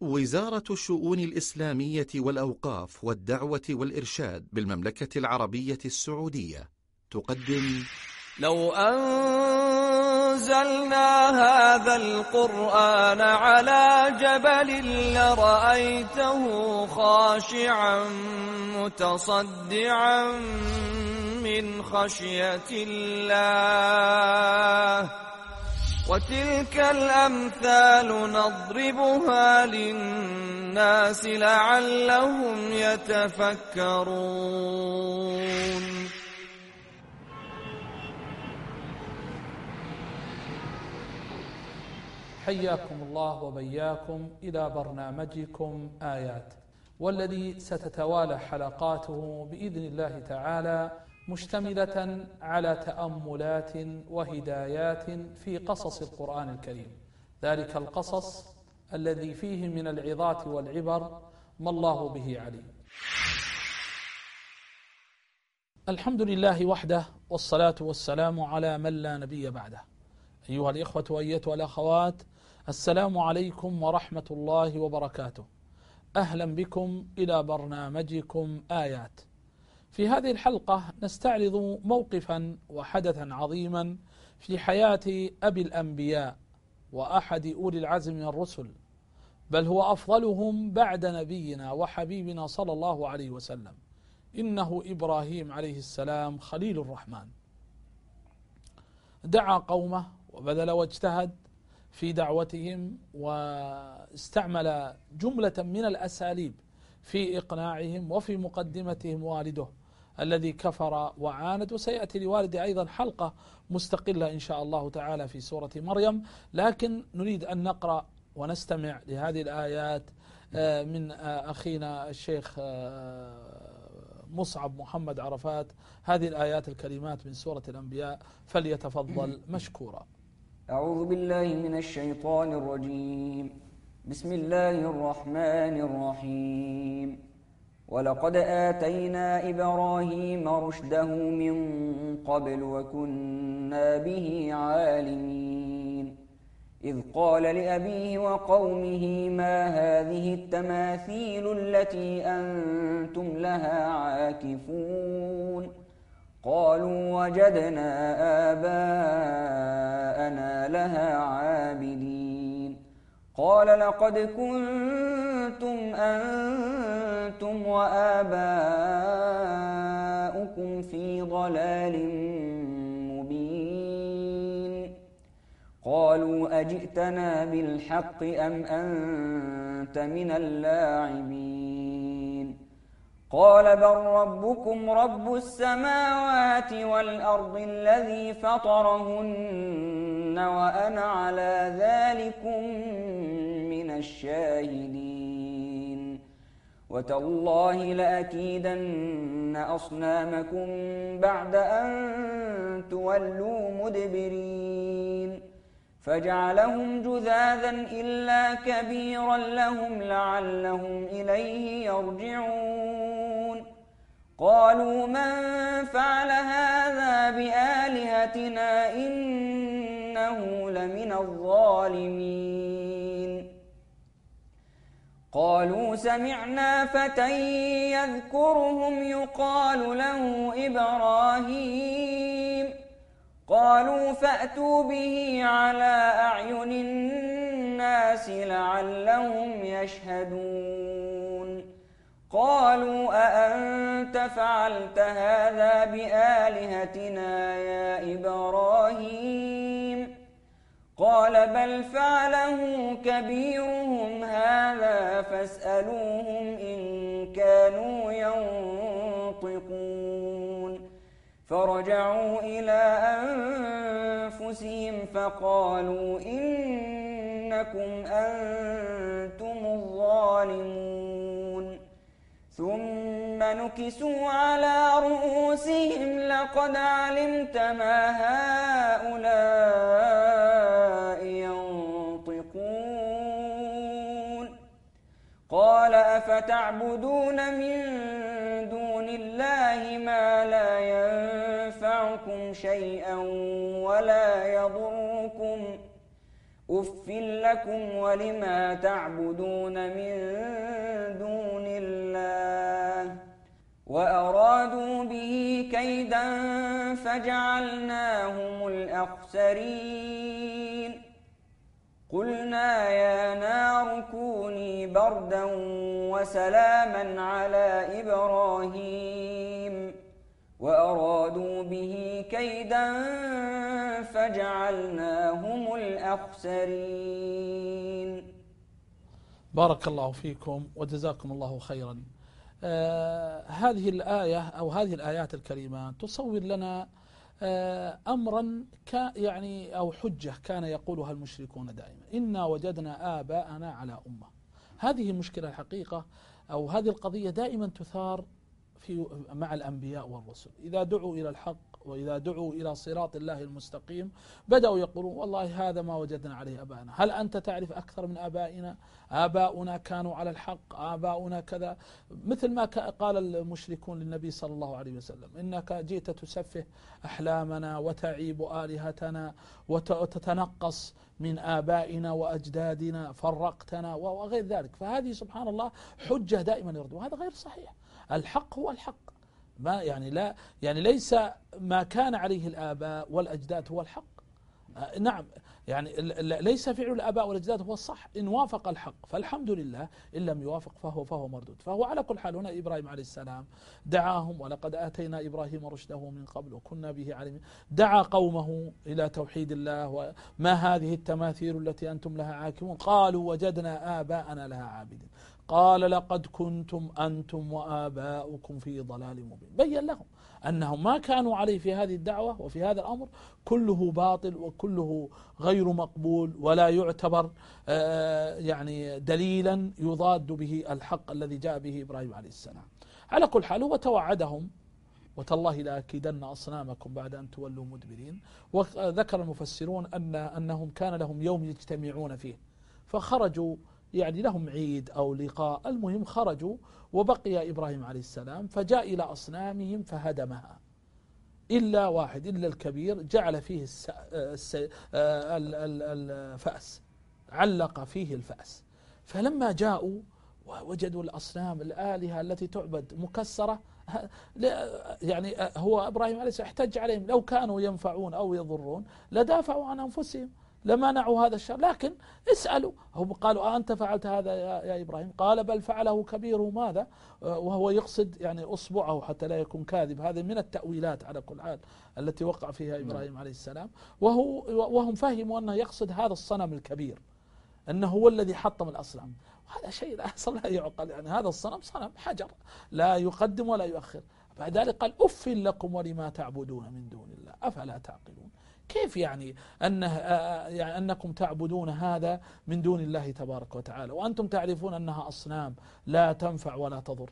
وزارة الشؤون الإسلامية والأوقاف والدعوة والإرشاد بالمملكة العربية السعودية تقدم لو أنزلنا هذا القرآن على جبل لرأيته خاشعا متصدعا من خشية الله وتلك الأمثال نضربها للناس لعلهم يتفكرون. حياكم الله وبياكم إلى برنامجكم آيات، والذي ستتوالى حلقاته بإذن الله تعالى مشتملة على تأملات وهدايات في قصص القرآن الكريم، ذلك القصص الذي فيه من العظات والعبر ما الله به عليم. الحمد لله وحده، والصلاة والسلام على من لا نبي بعده. أيها الإخوة وأيتها الأخوات، السلام عليكم ورحمة الله وبركاته. أهلا بكم إلى برنامجكم آيات. في هذه الحلقة نستعرض موقفا وحدثا عظيما في حياة أبي الأنبياء وأحد أولي العزم من الرسل، بل هو أفضلهم بعد نبينا وحبيبنا صلى الله عليه وسلم، إنه إبراهيم عليه السلام خليل الرحمن. دعا قومه وبذل واجتهد في دعوتهم، واستعمل جملة من الأساليب في إقناعهم، وفي مقدمتهم والده الذي كفر وعاند. وسيأتي لوالده أيضا حلقة مستقلة إن شاء الله تعالى في سورة مريم، لكن نريد أن نقرأ ونستمع لهذه الآيات من أخينا الشيخ مصعب محمد عرفات، هذه الآيات الكريمات من سورة الأنبياء، فليتفضل مشكورا. أعوذ بالله من الشيطان الرجيم. بسم الله الرحمن الرحيم. ولقد آتينا إبراهيم رشده من قبل وكنا به عالمين. إذ قال لأبيه وقومه ما هذه التماثيل التي أنتم لها عاكفون؟ قالوا وجدنا آباءنا لها عابدين. قال لقد كنتم أنتم وآباؤكم في ضلال مبين. قالوا أجئتنا بالحق أم أنت من اللاعبين؟ قال بل ربكم رب السماوات والأرض الذي فطرهن وأنا على ذلكم من الشاهدين. وتالله لأكيدن أصنامكم بعد أن تولوا مدبرين. فجعلهم جذاذا إلا كبيرا لهم لعلهم إليه يرجعون. قالوا من فعل هذا بآلهتنا إنه لمن الظالمين. قالوا سمعنا فتى يذكرهم يقال له إبراهيم. قالوا فأتوا به على أعين الناس لعلهم يشهدون. قالوا أأنت فعلت هذا بآلهتنا يا إبراهيم؟ قال بل فعله كبيرهم هذا فاسألوهم إن كانوا ينطقون. فرجعوا إلى أنفسهم فقالوا إنكم أنتم الظالمون. ثم نكسوا على رؤوسهم لقد علمت ما هؤلاء ينطقون. قال أفتعبدون من دون الله ما لا ينفعكم شيئا ولا يضركم أف لكم ولما تعبدون من دون الله وأرادوا به كيدا فجعلناهم الأخسرين قلنا يا نار كوني بردا وسلاما على إبراهيم وأرادوا به كيدا فجعلناهم الأخسرين. بارك الله فيكم وجزاكم الله خيرا. هذه الآية أو هذه الآيات الكريمة تصور لنا أمرا يعني أو حجة كان يقولها المشركون دائما: إنا وجدنا آباءنا على أمة. هذه المشكلة الحقيقة أو هذه القضية دائما تثار مع الأنبياء والرسل. إذا دعوا إلى الحق وإذا دعوا إلى صراط الله المستقيم بدأوا يقولون والله هذا ما وجدنا عليه آباءنا. هل أنت تعرف أكثر من آبائنا؟ آباؤنا كانوا على الحق، آباؤنا كذا، مثل ما قال المشركون للنبي صلى الله عليه وسلم: إنك جئت تسفه أحلامنا وتعيب آلهتنا وتتنقص من آبائنا وأجدادنا، فرقتنا وغير ذلك. فهذه سبحان الله حجة دائما يرد، وهذا غير صحيح. الحق هو الحق، ما يعني لا يعني ليس ما كان عليه الآباء والأجداد هو الحق. نعم، يعني ليس فعل الآباء والأجداد هو الصح، إن وافق الحق فالحمد لله، إن لم يوافق فهو مردود. فهو على كل حال هنا إبراهيم عليه السلام دعاهم: ولقد آتينا إبراهيم رشده من قبل وكنا به عالمين. دعا قومه إلى توحيد الله: وما هذه التماثيل التي أنتم لها عاكفون؟ قالوا وجدنا آباءنا لها عابدين. قال لقد كنتم أنتم وآباؤكم في ضلال مبين. بين لهم أنهم ما كانوا عليه في هذه الدعوة وفي هذا الأمر كله باطل وكله غير مقبول ولا يعتبر يعني دليلا يضاد به الحق الذي جاء به إبراهيم عليه السلام. على كل حال هو توعدهم: وتالله لأكيدن أصنامكم بعد أن تولوا مدبرين. وذكر المفسرون أنهم كان لهم يوم يجتمعون فيه، فخرجوا يعني لهم عيد أو لقاء، المهم خرجوا وبقي إبراهيم عليه السلام، فجاء إلى أصنامهم فهدمها إلا واحد، إلا الكبير، جعل فيه الفأس، علق فيه الفأس. فلما جاءوا ووجدوا الأصنام الآلهة التي تعبد مكسرة، يعني هو إبراهيم عليه السلام احتج عليهم: لو كانوا ينفعون أو يضرون لدافعوا عن أنفسهم، لمنعوا هذا الشر، لكن اسألوا. هم قالوا: أنت فعلت هذا يا إبراهيم؟ قال: بل فعله كبيره. ماذا؟ وهو يقصد يعني أصبعه حتى لا يكون كاذب. هذه من التأويلات على كل حال التي وقع فيها إبراهيم عليه السلام. وهم فهموا أنه يقصد هذا الصنم الكبير، أنه هو الذي حطم الأصنام. هذا شيء أصلا لا يعقل، يعني هذا الصنم صنم حجر لا يقدم ولا يؤخر. بعد ذلك قال: أف لكم ولما تعبدون من دون الله أفلا تعقلون. كيف يعني أنكم تعبدون هذا من دون الله تبارك وتعالى وأنتم تعرفون أنها أصنام لا تنفع ولا تضر؟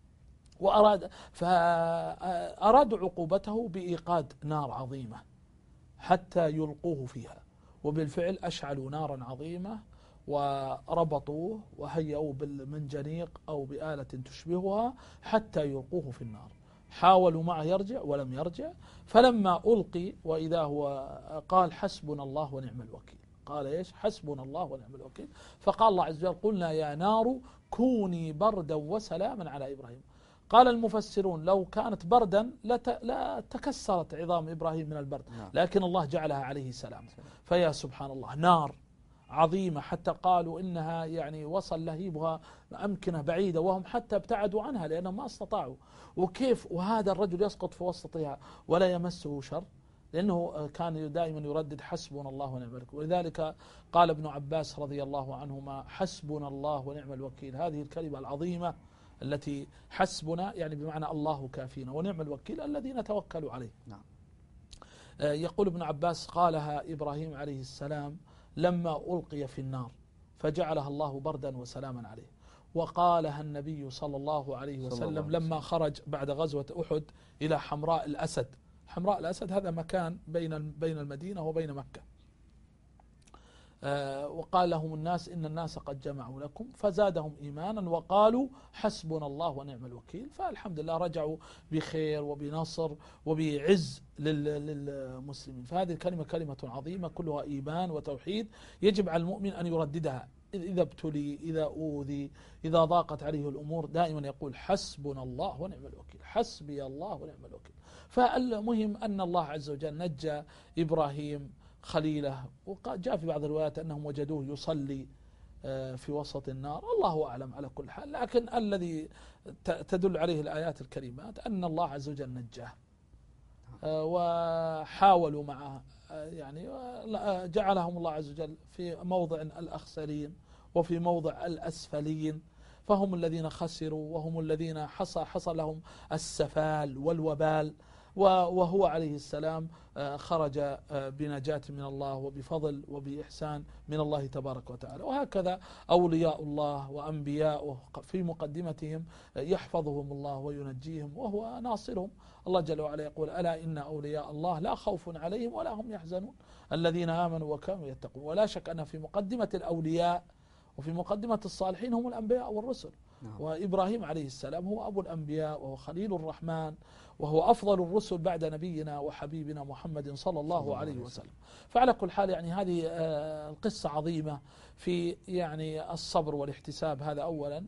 فأرادوا عقوبته بإيقاد نار عظيمة حتى يلقوه فيها، وبالفعل أشعلوا نارا عظيمة وربطوه وهيئوا بالمنجنيق أو بآلة تشبهها حتى يلقوه في النار. حاولوا معه يرجع ولم يرجع، فلما ألقي وإذا هو قال: حسبنا الله ونعم الوكيل. قال إيش؟ حسبنا الله ونعم الوكيل. فقال الله عز وجل: قلنا يا نار كوني بردا وسلاما على إبراهيم. قال المفسرون: لو كانت بردا لا تكسرت عظام إبراهيم من البرد، لكن الله جعلها عليه سلام. فيا سبحان الله، نار عظيمة حتى قالوا إنها يعني وصل لهيبها أمكنة بعيدة، وهم حتى ابتعدوا عنها لأنهم ما استطاعوا. وكيف وهذا الرجل يسقط في وسطها ولا يمسه شر؟ لأنه كان دائما يردد: حسبنا الله ونعم الوكيل. ولذلك قال ابن عباس رضي الله عنهما: حسبنا الله ونعم الوكيل. هذه الكلمة العظيمة التي حسبنا يعني بمعنى الله كافينا، ونعم الوكيل الذي نتوكل عليه. نعم. يقول ابن عباس: قالها إبراهيم عليه السلام لما ألقي في النار فجعلها الله بردا وسلاما عليه. وقالها النبي صلى الله عليه وسلم لما خرج بعد غزوة أحد إلى حمراء الأسد. حمراء الأسد هذا مكان بين المدينة وبين مكة. وقال لهم الناس إن الناس قد جمعوا لكم فزادهم إيمانا وقالوا حسبنا الله ونعم الوكيل. فالحمد لله رجعوا بخير وبنصر وبعز للمسلمين. فهذه الكلمة كلمة عظيمة كلها إيمان وتوحيد، يجب على المؤمن أن يرددها إذا ابتلي، إذا أوذي، إذا ضاقت عليه الأمور، دائما يقول حسبنا الله ونعم الوكيل، حسبي الله ونعم الوكيل. فالمهم أن الله عز وجل نجى إبراهيم خليله، وجاء في بعض الروايات أنهم وجدوه يصلي في وسط النار، الله أعلم على كل حال. لكن الذي تدل عليه الآيات الكريمات أن الله عز وجل نجاه، وحاولوا معه يعني جعلهم الله عز وجل في موضع الأخسرين وفي موضع الأسفلين، فهم الذين خسروا وهم الذين حصل لهم السفال والوبال، وهو عليه السلام خرج بنجاة من الله وبفضل وبإحسان من الله تبارك وتعالى. وهكذا أولياء الله وأنبياء في مقدمتهم يحفظهم الله وينجيهم وهو ناصرهم. الله جل وعلا يقول ألا إن أولياء الله لا خوف عليهم ولا هم يحزنون الذين آمنوا وكانوا يتقون. ولا شك أن في مقدمة الأولياء وفي مقدمة الصالحين هم الأنبياء والرسل. وإبراهيم عليه السلام هو أبو الأنبياء وهو خليل الرحمن وهو أفضل الرسل بعد نبينا وحبيبنا محمد صلى الله عليه وسلم. فعلى كل حال يعني هذه القصة عظيمة في يعني الصبر والاحتساب، هذا أولا.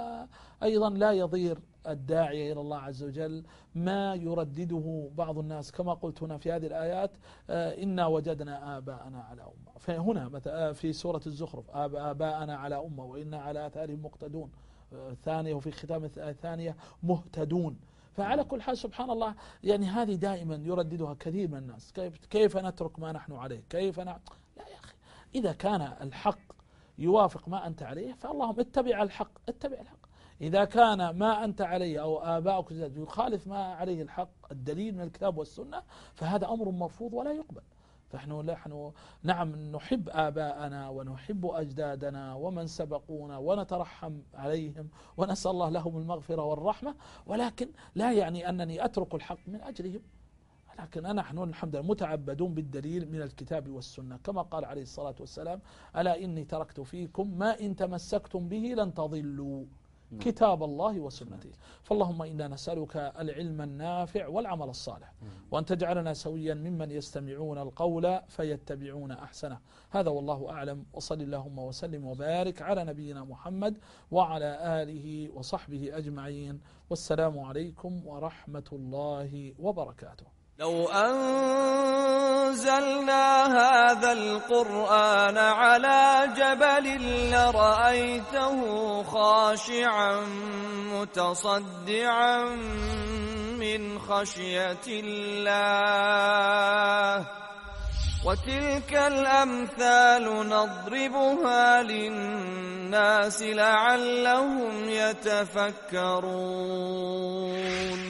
وأيضا لا يضير الداعية إلى الله عز وجل ما يردده بعض الناس كما قلت هنا في هذه الآيات إنا وجدنا آباءنا على أمة، فهنا في سورة الزخرف آباءنا على أمة وإنا على آثارهم مقتدون، ثانية وفي ختام الثانية مهتدون. فعلى كل حال سبحان الله يعني هذه دائما يرددها كثير من الناس، كيف نترك ما نحن عليه، كيف لا يا أخي، إذا كان الحق يوافق ما أنت عليه فاللهم اتبع الحق، اتبع الحق. إذا كان ما أنت عليه أو آباؤك يخالف ما عليه الحق الدليل من الكتاب والسنة فهذا أمر مرفوض ولا يقبل. فنحن نعم نحب آباءنا ونحب أجدادنا ومن سبقونا ونترحم عليهم ونسأل الله لهم المغفرة والرحمة، ولكن لا يعني أنني أترك الحق من أجلهم، لكن نحن الحمد لله متعبدون بالدليل من الكتاب والسنة كما قال عليه الصلاة والسلام ألا إني تركت فيكم ما إن تمسكتم به لن تضلوا كتاب الله وسنته. فاللهم إنا نسألك العلم النافع والعمل الصالح، وأن تجعلنا سويا ممن يستمعون القول فيتبعون أحسنه. هذا والله أعلم، وصل اللهم وسلم وبارك على نبينا محمد وعلى آله وصحبه أجمعين، والسلام عليكم ورحمة الله وبركاته. لو أنزلنا هذا القرآن على جبل لرأيته خاشعا متصدعا من خشية الله وتلك الأمثال نضربها للناس لعلهم يتفكرون.